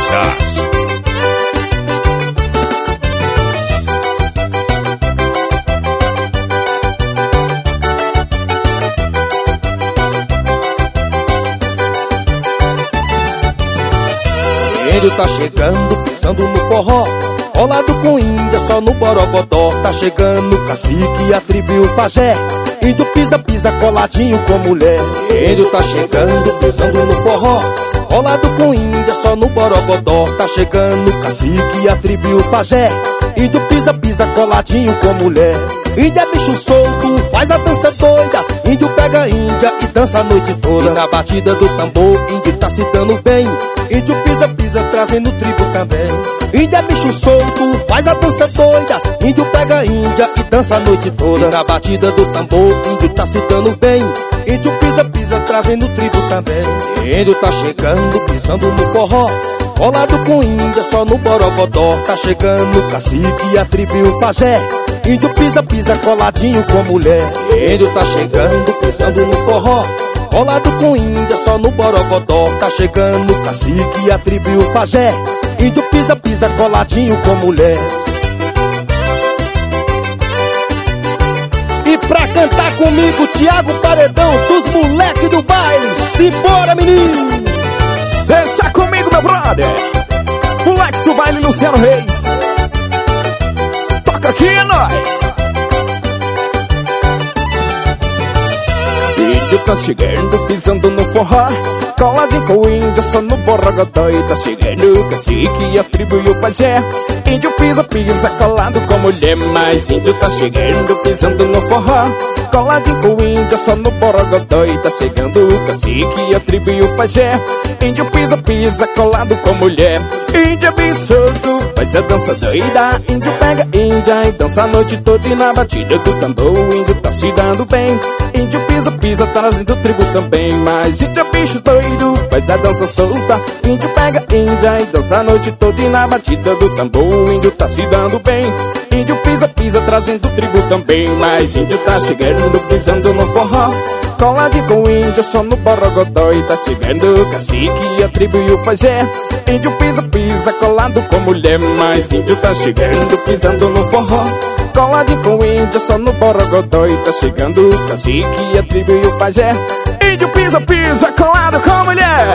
Texas. Ele tá chegando, pisando no forró, colado com índia, só no borogodó. Tá chegando o cacique, a tribo e o pajé, índio pisa, pisa, coladinho com mulher. Ele tá chegando, pisando no forró, colado com índia, só no borogodó. Tá chegando o cacique, a tribo e o pajé, índio pisa, pisa, coladinho com mulher. Índia é bicho solto, faz a dança doida, índio pega a índia e dança a noite toda. E na batida do tambor, índio tá se dando bem, índio pisa, pisa, trazendo tribo também. Índia é bicho solto, faz a dança doida, índio pega a índia e dança a noite toda. E na batida do tambor, índio tá se dando bem, índio pisa, pisa, trazendo tribo também. Índio tá chegando, pisando no forró, colado com índia, só no borogodó. Tá chegando o cacique, a tribo e o pajé, índio pisa, pisa, coladinho com mulher. Índio tá chegando, pisando no forró, colado com índia, só no borogodó. Tá chegando o cacique, a tribo e o pajé, índio pisa, pisa, coladinho com mulher. E pra cantar comigo, Thiago Paredão, dos moleques do baile. Simbora, menino! Deixa comigo, meu brother, moleques do baile, Luciano Reis. Toca aqui, nós! Índio tá chegando, pisando no forró, coladinho com índio, só no borogodó. E tá chegando o cacique, a tribo e o pajé, índio pisa, pisa, colado com mulher. Mas índio tá chegando, pisando no forró, coladinho com índio, só no borogodó. E tá chegando o cacique, a tribo e o pajé, índio pisa, pisa, colado com mulher. Índio é bem solto, faz a dança doida, índio pega índia e dança a noite toda. E na batida do tambor, o índio tá se dando bem, índio pisa, pisa, trazendo tribo também. Mas índio é bicho doido, faz a dança solta, índio pega índia e dança a noite toda. E na batida do tambor, o índio tá se dando bem, índio pisa, pisa, trazendo tribo também. Mas índio tá chegando, pisando no forró, coladinho com índio, só no borogodó. E tá chegando o cacique, a tribo e o pajé, índio pisa, pisa, colado com mulher. Mas índio tá chegando, pisando no forró, coladinho com índio, só no borogodó. E tá chegando o cacique, a tribo e o pajé, índio pisa, pisa, colado com mulher.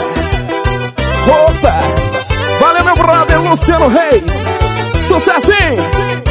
Opa! Valeu, meu brother Luciano Reis. Sucesso, hein?